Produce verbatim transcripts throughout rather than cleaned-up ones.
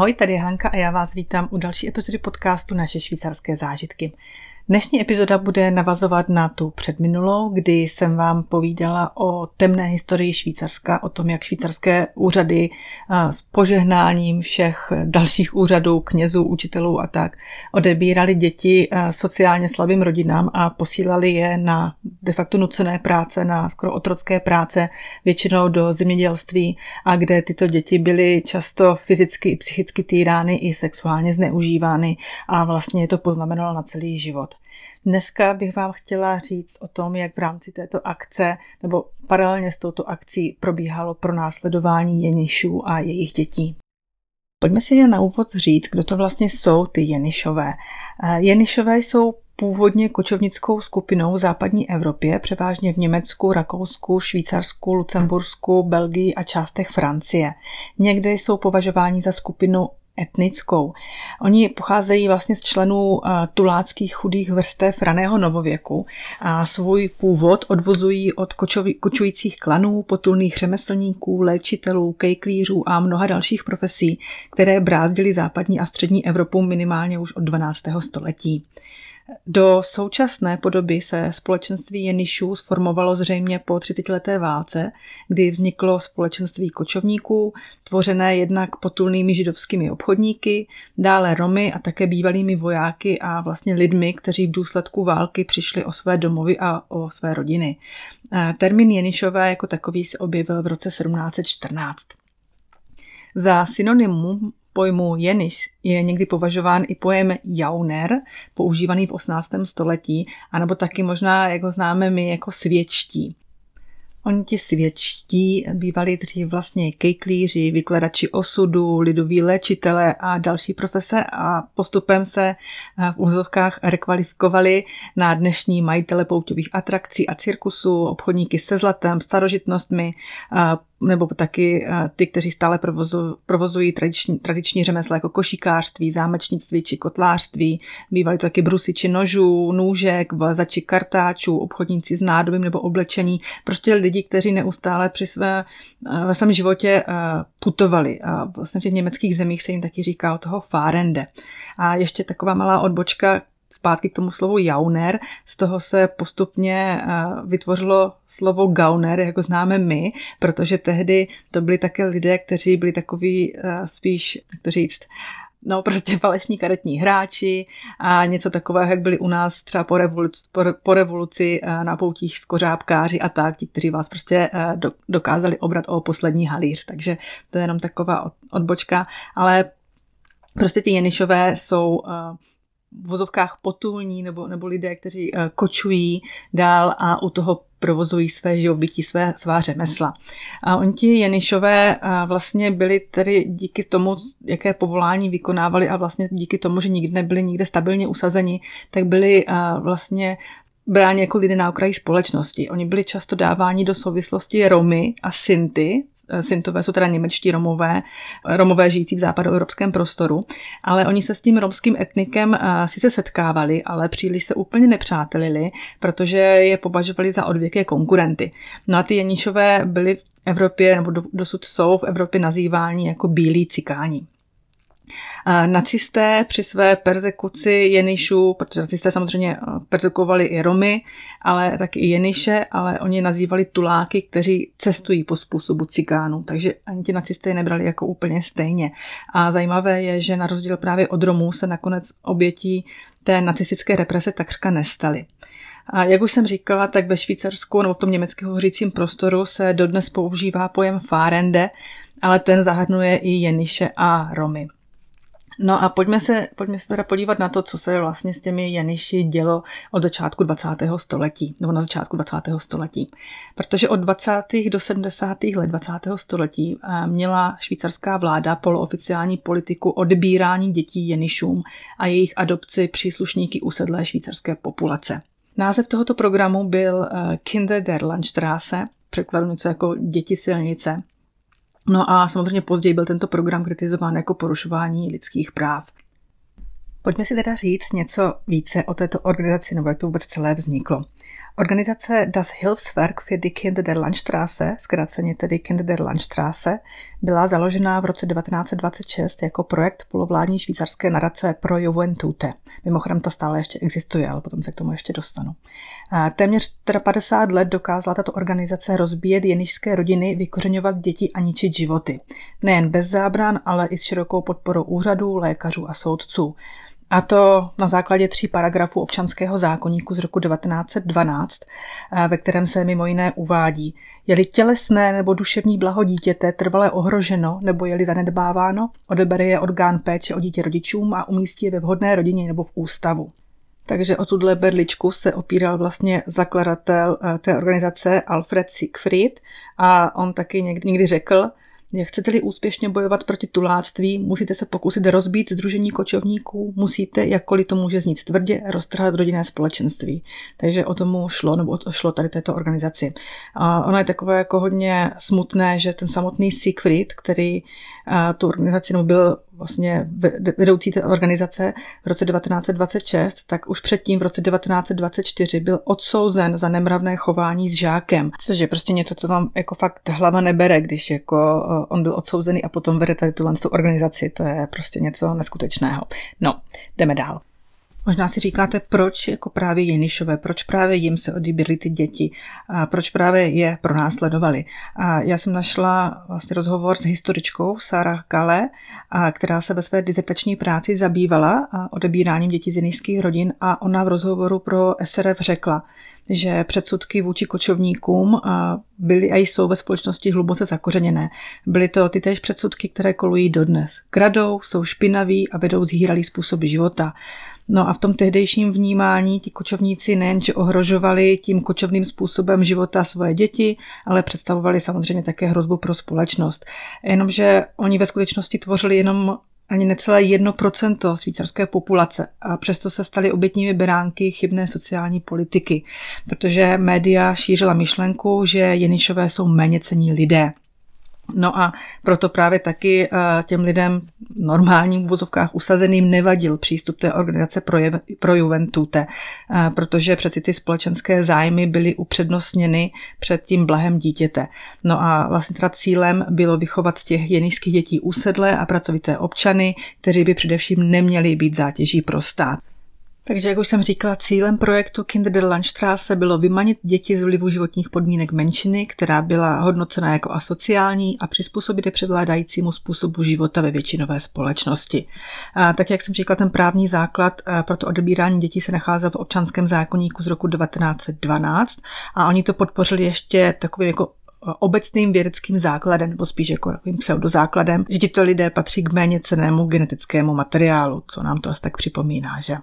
Ahoj, tady je Hanka a já vás vítám u další epizody podcastu Naše švýcarské zážitky. Dnešní epizoda bude navazovat na tu předminulou, kdy jsem vám povídala o temné historii Švýcarska, o tom, jak švýcarské úřady s požehnáním všech dalších úřadů, knězů, učitelů a tak odebírali děti sociálně slabým rodinám a posílali je na de facto nucené práce, na skoro otrocké práce, většinou do zemědělství, a kde tyto děti byly často fyzicky i psychicky týrány i sexuálně zneužívány a vlastně je to poznamenalo na celý život. Dneska bych vám chtěla říct o tom, jak v rámci této akce nebo paralelně s touto akcí probíhalo pronásledování jenišů a jejich dětí. Pojďme si na úvod říct, kdo to vlastně jsou ty jenišové. Jenišové jsou původně kočovnickou skupinou v západní Evropě, převážně v Německu, Rakousku, Švýcarsku, Lucembursku, Belgii a částech Francie. Někde jsou považováni za skupinu etnickou. Oni pocházejí vlastně z členů tuláckých chudých vrstev raného novověku a svůj původ odvozují od kočovi, kočujících klanů, potulných řemeslníků, léčitelů, kejklířů a mnoha dalších profesí, které brázdily západní a střední Evropu minimálně už od dvanáctého století. Do současné podoby se společenství jenišů sformovalo zřejmě po třicetileté válce, kdy vzniklo společenství kočovníků, tvořené jednak potulnými židovskými obchodníky, dále Romy a také bývalými vojáky a vlastně lidmi, kteří v důsledku války přišli o své domovy a o své rodiny. Termín jenišové jako takový se objevil v roce sedmnáct set čtrnáct. Za synonymum pojmu jeniš je někdy považován i pojem jauner, používaný v osmnáctém století, anebo taky možná, jak ho známe my, jako svědčtí. Oni ti svědčtí bývali dřív vlastně kejklíři, vykladači osudu, lidoví léčitelé a další profese a postupem se v úzovkách rekvalifikovali na dnešní majitele pouťových atrakcí a cirkusů, obchodníky se zlatem, starožitnostmi, nebo taky ty, kteří stále provozu, provozují tradiční, tradiční řemesla jako košíkářství, zámečnictví či kotlářství. Bývali to taky brusiči nožů, nůžek, vazači kartáčů, obchodníci s nádobím nebo oblečení. Prostě lidi, kteří neustále při své, ve svém životě putovali. A vlastně v těch německých zemích se jim taky říká o toho Fahrende. A ještě taková malá odbočka zpátky k tomu slovu jauner, z toho se postupně vytvořilo slovo gauner, jako známe my, protože tehdy to byli také lidé, kteří byli takový spíš, jak to říct, no prostě falešní karetní hráči a něco takového, jak byli u nás třeba po revoluci, po, po revoluci na poutích skořápkáři a tak, ti, kteří vás prostě do, dokázali obrat o poslední halíř. Takže to je jenom taková odbočka, ale prostě ti jenišové jsou v vozovkách potulní nebo, nebo lidé, kteří uh, kočují dál a u toho provozují své živobytí, své, svá řemesla. A oni ti jenišové uh, vlastně byli tedy díky tomu, jaké povolání vykonávali a vlastně díky tomu, že nikdy nebyli nikde stabilně usazeni, tak byli uh, vlastně bráni jako lidé na okraji společnosti. Oni byli často dáváni do souvislosti Romy a Sinty. Sintové jsou teda němečtí Romové, Romové žijící v západoevropském prostoru, ale oni se s tím romským etnikem sice setkávali, ale příliš se úplně nepřátelili, protože je považovali za odvěké konkurenty. No a ty jenišové byli v Evropě, nebo dosud jsou v Evropě nazýváni jako bílí cikáni. Nacisté při své persekuci jenišů, protože nacisté samozřejmě persekuovali i Romy, ale taky i jeniše, ale oni nazývali tuláky, kteří cestují po způsobu cikánů, takže ani ti nacisté je nebrali jako úplně stejně. A zajímavé je, že na rozdíl právě od Romů se nakonec obětí té nacistické represe takřka nestaly. A jak už jsem říkala, tak ve Švýcarsku nebo v tom německy hovořícím prostoru se dodnes používá pojem Fahrende, ale ten zahrnuje i jeniše a Romy. No a pojďme se, pojďme se teda podívat na to, co se vlastně s těmi jeniši dělo od začátku dvacátého století, nebo na začátku dvacátého století. Protože od dvacátých do sedmdesátých let dvacátého století měla švýcarská vláda polooficiální politiku odbírání dětí jenišům a jejich adopci příslušníky usedlé švýcarské populace. Název tohoto programu byl Kinder der Landstraße, překladu něco jako děti silnice. No a samozřejmě později byl tento program kritizován jako porušování lidských práv. Pojďme si teda říct něco více o této organizaci, nebo jak to vůbec celé vzniklo. Organizace Das Hilfswerk für die Kinder der Landstraße, zkráceně tedy Kinder der Landstraße, byla založena v roce devatenáct set dvacet šest jako projekt polovládní švýcarské nadace pro Juventute. Mimochodem ta stále ještě existuje, ale potom se k tomu ještě dostanu. Téměř padesát let dokázala tato organizace rozbíjet jenišské rodiny, vykořeňovat děti a ničit životy. Nejen bez zábran, ale i s širokou podporou úřadů, lékařů a soudců. A to na základě tří paragrafů občanského zákoníku z roku devatenáct set dvanáct, ve kterém se mimo jiné uvádí: je-li tělesné nebo duševní blaho dítěte trvale ohroženo nebo je-li zanedbáváno, odebere je orgán péče o dítě rodičům a umístí je ve vhodné rodině nebo v ústavu. Takže o tuhle berličku se opíral vlastně zakladatel té organizace Alfred Siegfried a on taky někdy, někdy řekl, jak chcete-li úspěšně bojovat proti tuláctví, musíte se pokusit rozbít sdružení kočovníků, musíte, jakkoliv to může znít tvrdě, roztrhat rodinné společenství. Takže o tomu šlo, nebo o to šlo tady této organizaci. A ono je takové jako hodně smutné, že ten samotný Siegfried, který tu organizaci, nebo byl vlastně vedoucí té organizace v roce devatenáct set dvacet šest, tak už předtím v roce devatenáct set dvacet čtyři byl odsouzen za nemravné chování s žákem. Což je prostě něco, co vám jako fakt hlava nebere, když jako on byl odsouzený a potom vede tady tuhle organizaci. To je prostě něco neskutečného. No, jdeme dál. Možná si říkáte, proč jako právě Jenišové, proč právě jim se odebírali ty děti, a proč právě je pronásledovali. A já jsem našla vlastně rozhovor s historičkou Sarah Kale, a která se ve své dizertační práci zabývala odebíráním dětí z jenišských rodin a ona v rozhovoru pro S R F řekla, že předsudky vůči kočovníkům byly a jsou ve společnosti hluboce zakořeněné. Byly to ty též předsudky, které kolují dodnes. Kradou, jsou špinaví a vedou zhýralý způsob života. No a v tom tehdejším vnímání ti kočovníci nejenže ohrožovali tím kočovným způsobem života svoje děti, ale představovali samozřejmě také hrozbu pro společnost. Jenomže oni ve skutečnosti tvořili jenom ani necelé jedno procento švýcarské populace a přesto se stali obětními beránky chybné sociální politiky, protože média šířila myšlenku, že Jenišové jsou méněcenní lidé. No a proto právě taky těm lidem normálním v uvozovkách usazeným nevadil přístup té organizace pro, je, pro Juventute, protože přeci ty společenské zájmy byly upřednostněny před tím blahem dítěte. No a vlastně teda cílem bylo vychovat z těch jenišských dětí usedlé a pracovité občany, kteří by především neměli být zátěží pro stát. Takže, jak už jsem říkala, cílem projektu Kinder der Landstraße bylo vymanit děti z vlivu životních podmínek menšiny, která byla hodnocena jako asociální, a přizpůsobit je převládajícímu způsobu života ve většinové společnosti. A tak, jak jsem říkala, ten právní základ pro to odebírání dětí se nacházel v občanském zákoníku z roku devatenáct set dvanáct a oni to podpořili ještě takovým jako obecným vědeckým základem, nebo spíš jako takovým pseudozákladem, že tito lidé patří k méně cennému genetickému materiálu, co nám to asi tak připomíná, že?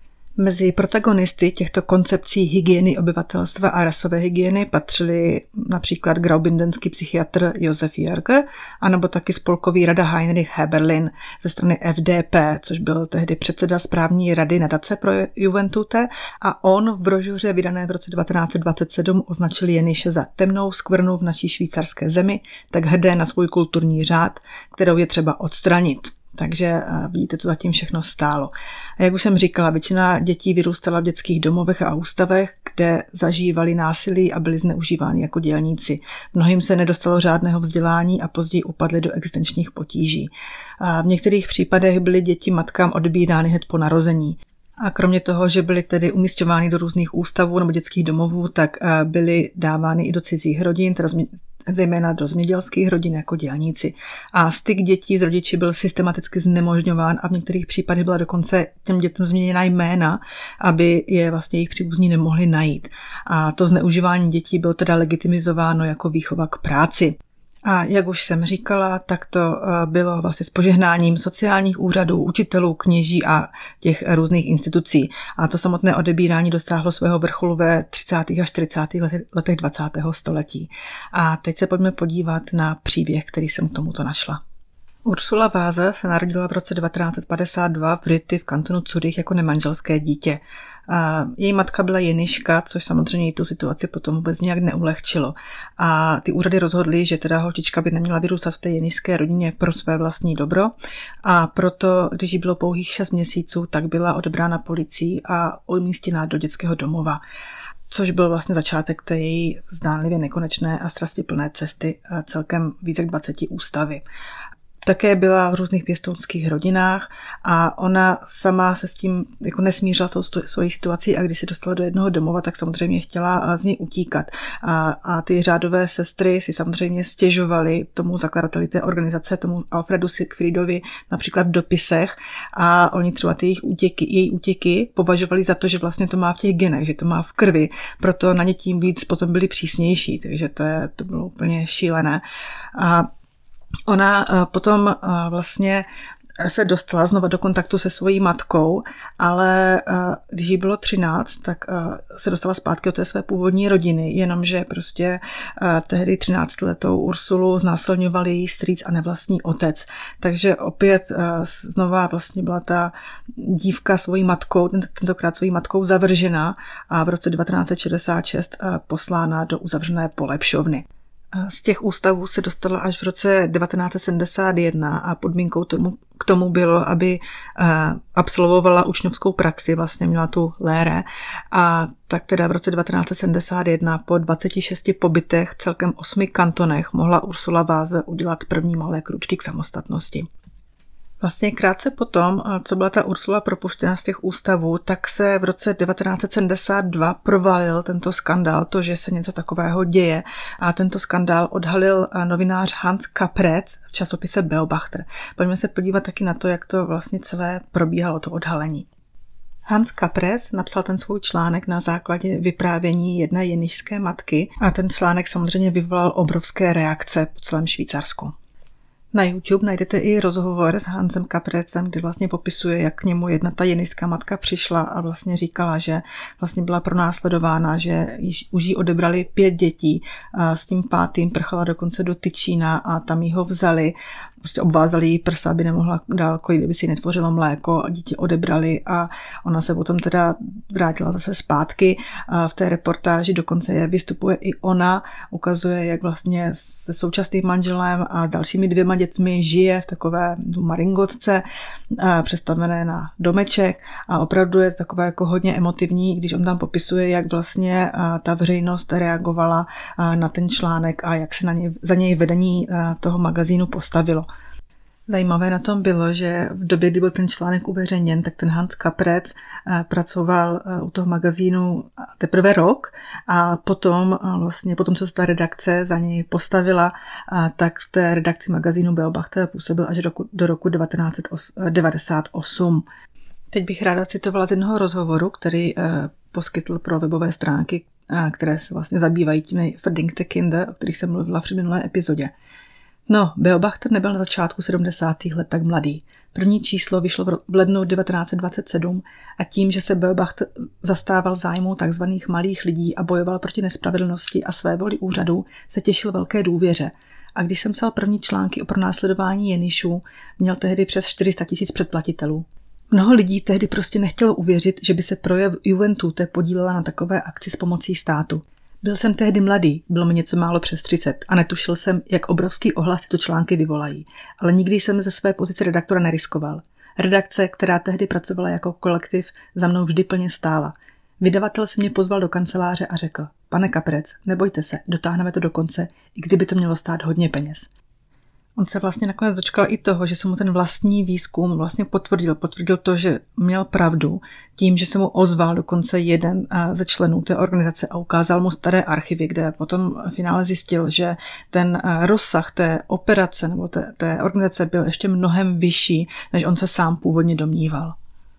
Mezi protagonisty těchto koncepcí hygieny obyvatelstva a rasové hygieny patřili například graubindenský psychiatr Josef Jörger, anebo taky spolkový rada Heinrich Heberlin ze strany F D P, což byl tehdy předseda správní rady nadace pro Juventute, a on v brožuře vydané v roce devatenáct set dvacet sedm označil Jeniše za temnou skvrnu v naší švýcarské zemi, tak hrdé na svůj kulturní řád, kterou je třeba odstranit. Takže vidíte, co zatím všechno stálo. A jak už jsem říkala, většina dětí vyrůstala v dětských domovech a ústavech, kde zažívali násilí a byli zneužíváni jako dělníci. Mnohým se nedostalo žádného vzdělání a později upadli do existenčních potíží. A v některých případech byly děti matkám odbírány hned po narození. A kromě toho, že byly tedy umísťovány do různých ústavů nebo dětských domovů, tak byly dávány i do cizích rodin, teda zejména do zemědělských rodin jako dělníci. A styk dětí s rodiči byl systematicky znemožňován a v některých případech byla dokonce těm dětem změněna jména, aby je vlastně jejich příbuzní nemohli najít. A to zneužívání dětí bylo teda legitimizováno jako výchova k práci. A jak už jsem říkala, tak to bylo vlastně s požehnáním sociálních úřadů, učitelů, kněží a těch různých institucí. A to samotné odebírání dosáhlo svého vrcholu ve třicátých a čtyřicátých letech dvacátého století. A teď se pojďme podívat na příběh, který jsem k tomuto našla. Ursula Váze se narodila v roce devatenáct set padesát dva v Rütti v kantonu Zürich jako nemanželské dítě. A její matka byla Jeniška, což samozřejmě tu situaci potom vůbec nějak neulehčilo. A ty úřady rozhodly, že teda holčička by neměla vyrůstat v té jenišské rodině pro své vlastní dobro. A proto, když jí bylo pouhých šest měsíců, tak byla odebrána policií a umístěna do dětského domova. což byl vlastně začátek té její zdánlivě nekonečné a strastiplné cesty celkem více jak dvaceti ústavy. Také byla v různých pěstounských rodinách a ona sama se s tím jako nesmířila tou svojí situací a když se dostala do jednoho domova, tak samozřejmě chtěla z něj utíkat. A, a ty řádové sestry si samozřejmě stěžovaly tomu zakladateli té organizace, tomu Alfredu Siegfriedovi, například v dopisech a oni třeba ty jejich útěky, její útěky považovali za to, že vlastně to má v těch genech, že to má v krvi, proto na ně tím víc potom byli přísnější, takže to, je, to bylo úplně šílené. A ona potom vlastně se dostala znova do kontaktu se svojí matkou, ale když jí bylo třináct, tak se dostala zpátky od té své původní rodiny, jenomže prostě tehdy třináctiletou Ursulu znásilňoval její strýc a nevlastní otec. Takže opět znova vlastně byla ta dívka svojí matkou, tentokrát svojí matkou zavržena a v roce devatenáct set šedesát šest poslána do uzavřené polepšovny. Z těch ústavů se dostala až v roce devatenáct set sedmdesát jedna a podmínkou tomu, k tomu bylo, aby absolvovala učňovskou praxi, vlastně měla tu lére. A tak teda v roce devatenáct set sedmdesát jedna po dvaceti šesti pobytech, celkem osmi kantonech, mohla Ursula Váze udělat první malé kručky k samostatnosti. Vlastně krátce potom, co byla ta Ursula propuštěna z těch ústavů, tak se v roce devatenáct set sedmdesát dva provalil tento skandál, to, že se něco takového děje. A tento skandál odhalil novinář Hans Caprec v časopise Beobachter. Pojďme se podívat taky na to, jak to vlastně celé probíhalo, to odhalení. Hans Caprec napsal ten svůj článek na základě vyprávění jedné jenišské matky a ten článek samozřejmě vyvolal obrovské reakce po celém Švýcarsku. Na YouTube najdete i rozhovor s Hansem Caprecem, kde vlastně popisuje, jak k němu jedna ta jenišská matka přišla a vlastně říkala, že vlastně byla pronásledována, že již, už jí odebrali pět dětí a s tím pátým prchala dokonce do Tyčína a tam jí ho vzali. Prostě obvázali jí prsa, aby nemohla dál kojit, kdyby si netvořilo mléko a dítě odebrali a ona se potom teda vrátila zase zpátky. A v té reportáži dokonce je vystupuje i ona, ukazuje, jak vlastně se současným manželem a dalšími dvěma dětmi žije v takové maringotce přestavené na domeček a opravdu je takové jako hodně emotivní, když on tam popisuje, jak vlastně ta veřejnost reagovala na ten článek a jak se na něj, za něj vedení toho magazínu postavilo. Zajímavé na tom bylo, že v době, kdy byl ten článek uveřejněn, tak ten Hans Caprec pracoval u toho magazínu teprve rok a potom vlastně potom, co se ta redakce za něj postavila, tak v té redakci magazínu Beobachter působil až do roku, do roku devatenáct set devadesát osm. Teď bych ráda citovala z jednoho rozhovoru, který poskytl pro webové stránky, které se vlastně zabývají těmi Verdingte Kinder, o kterých jsem mluvila v předminulé epizodě. No, Beobachter nebyl na začátku sedmdesátých let tak mladý. První číslo vyšlo v lednu devatenáct set dvacet sedm a tím, že se Beobachter zastával zájmu tzv. Malých lidí a bojoval proti nespravedlnosti a svévoli úřadů, se těšil velké důvěře. A když jsem psal první články o pronásledování jenišů, měl tehdy přes čtyři sta tisíc předplatitelů. Mnoho lidí tehdy prostě nechtělo uvěřit, že by se projev Juventute podílela na takové akci s pomocí státu. Byl jsem tehdy mladý, bylo mi něco málo přes třicet a netušil jsem, jak obrovský ohlas tyto články vyvolají. Ale nikdy jsem ze své pozice redaktora neriskoval. Redakce, která tehdy pracovala jako kolektiv, za mnou vždy plně stála. Vydavatel se mě pozval do kanceláře a řekl: Pane Caprec, nebojte se, dotáhneme to do konce, i kdyby to mělo stát hodně peněz. On se vlastně nakonec dočkal i toho, že se mu ten vlastní výzkum vlastně potvrdil. Potvrdil to, že měl pravdu tím, že se mu ozval dokonce jeden ze členů té organizace a ukázal mu staré archivy, kde potom v finále zjistil, že ten rozsah té operace nebo té, té organizace byl ještě mnohem vyšší, než on se sám původně domníval.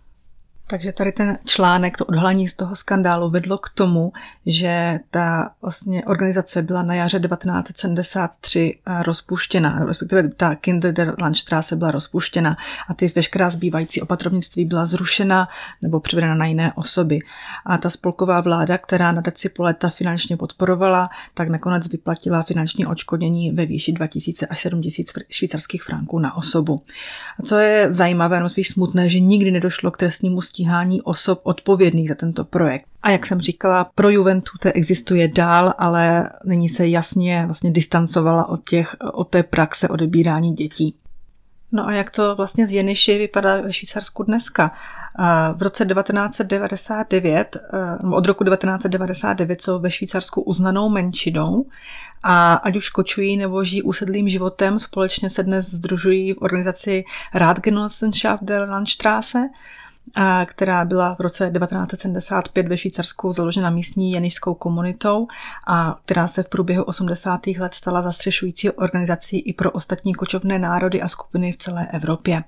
Takže tady ten článek, to odhalení z toho skandálu vedlo k tomu, že ta vlastně organizace byla na jaře devatenáct set sedmdesát tři rozpuštěna, respektive ta Kinder der Landstraße byla rozpuštěna a ty veškerá zbývající opatrovnictví byla zrušena nebo převedena na jiné osoby. A ta spolková vláda, která nadaci po léta finančně podporovala, tak nakonec vyplatila finanční odškodnění ve výši dva tisíce až sedm tisíc švýcarských franků na osobu. A co je zajímavé, no spíš smutné, že nikdy nedošlo k trestnímu stíhání osob odpovědných za tento projekt. A jak jsem říkala, pro Juventute existuje dál, ale nyní se jasně vlastně distancovala od, těch, od té praxe odebírání dětí. No a jak to vlastně z jeniši vypadá ve Švýcarsku dneska? V roce devatenáct set devadesát devět, od roku devatenáct set devadesát devět jsou ve Švýcarsku uznanou menšinou a ať už kočují nebo žijí usedlým životem, společně se dnes sdružují v organizaci Radgenossenschaft der Landstraße, která byla v roce devatenáct set sedmdesát pět ve Švýcarsku založena místní jenišskou komunitou a která se v průběhu osmdesátých let stala zastřešující organizací i pro ostatní kočovné národy a skupiny v celé Evropě.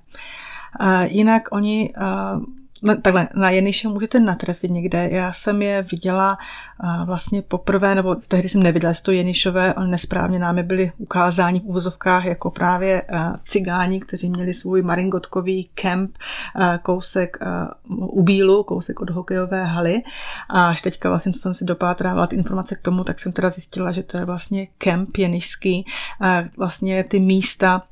Jinak oni takhle, na Jeniše můžete natrefit někde. Já jsem je viděla vlastně poprvé, nebo tehdy jsem neviděla, jestli to Jenišové, ale nesprávně námi byli ukázáni v uvozovkách jako právě cigáni, kteří měli svůj maringotkový kemp, kousek u Bílu, kousek od hokejové haly. A až teďka vlastně, co jsem si dopátrávala ty informace k tomu, tak jsem teda zjistila, že to je vlastně kemp jenišský, vlastně ty místa,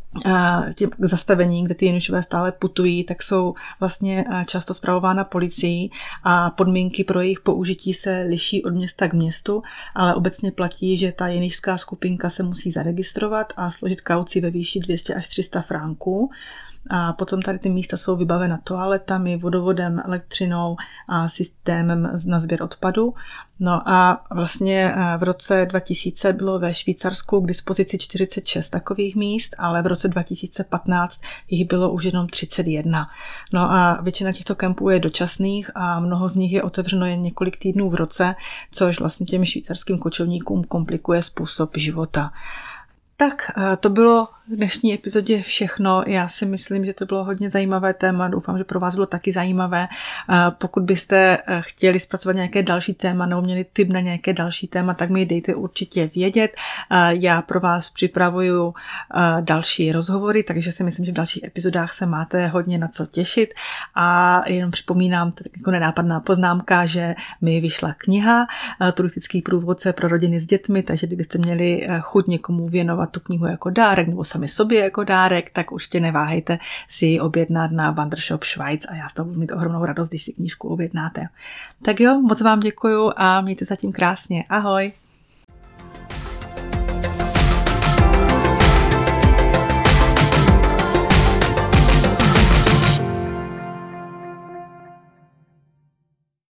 Tě zastavení, kde ty jenišové stále putují, tak jsou vlastně často spravována policií a podmínky pro jejich použití se liší od města k městu, ale obecně platí, že ta jenišská skupinka se musí zaregistrovat a složit kauci ve výši dvě stě až tři sta franků. A potom tady ty místa jsou vybavena toaletami, vodovodem, elektřinou a systémem na sběr odpadu. No a vlastně v roce dva tisíce bylo ve Švýcarsku k dispozici čtyřicet šest takových míst, ale v roce dva tisíce patnáct jich bylo už jenom třicet jedna. No a většina těchto kempů je dočasných a mnoho z nich je otevřeno jen několik týdnů v roce, což vlastně těm švýcarským kočovníkům komplikuje způsob života. Tak, to bylo v dnešní epizodě všechno. Já si myslím, že to bylo hodně zajímavé téma. Doufám, že pro vás bylo taky zajímavé. Pokud byste chtěli zpracovat nějaké další téma nebo měli tip na nějaké další téma, tak mi dejte určitě vědět. Já pro vás připravuju další rozhovory, takže si myslím, že v dalších epizodách se máte hodně na co těšit. A jenom připomínám, tak jako nenápadná poznámka, že mi vyšla kniha Turistický průvodce pro rodiny s dětmi, takže kdybyste měli chuť někomu věnovat tu knihu jako dárek nebo sami sobě jako dárek, tak určitě neváhejte si ji objednat na Wandershop Schweiz a já z toho budu mít ohromnou radost, když si knížku objednáte. Tak jo, moc vám děkuju a mějte zatím krásně. Ahoj!